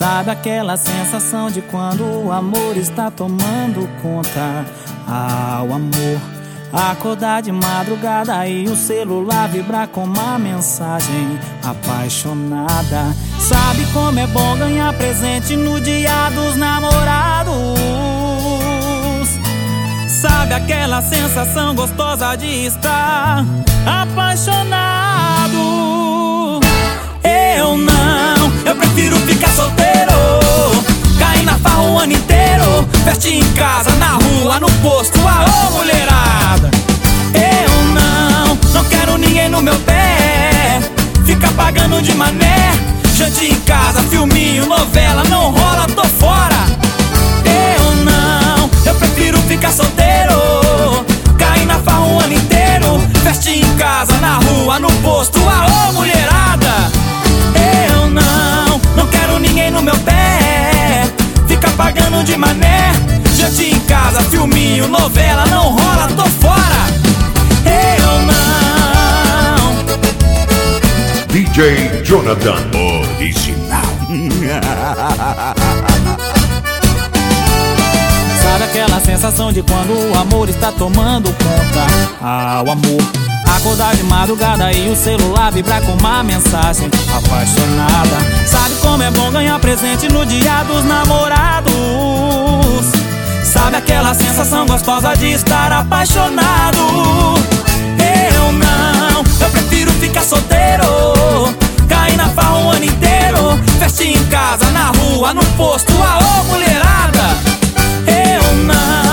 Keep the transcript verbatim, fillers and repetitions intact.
Sabe aquela sensação de quando o amor está tomando conta? Ah, o amor. Acordar de madrugada e o celular vibrar com uma mensagem apaixonada. Sabe como é bom ganhar presente no dia dos namorados? Sabe aquela sensação gostosa de estar apaixonado? Eu não, eu prefiro ficar solteiro, cair na farra o ano inteiro, vestir em casa, na rua, no posto, aô mulherada. Eu não, não quero ninguém no meu pé, ficar pagando de mané, jante em casa, filminho, novela, não rola, tô fora. Eu não, eu prefiro ficar solteiro, cair na farra o ano inteiro, vestir em casa, na rua, no posto, aô mulherada. Eu não, não quero ninguém no meu pé, ficar pagando de mané, jante em casa, filminho, novela, não rola, tô fora. Eu não. D J Jonathan Original. Sabe aquela sensação de quando o amor está tomando conta? Ah, o amor. Acordar de madrugada e o celular vibrar com uma mensagem apaixonada. Sabe como é bom ganhar presente no dia dos namorados? Sabe aquela sensação gostosa de estar apaixonado? Eu não, eu prefiro ficar solteiro, cair na farra o ano inteiro, vestir em casa, na rua, no posto, aô mulherada. Eu não.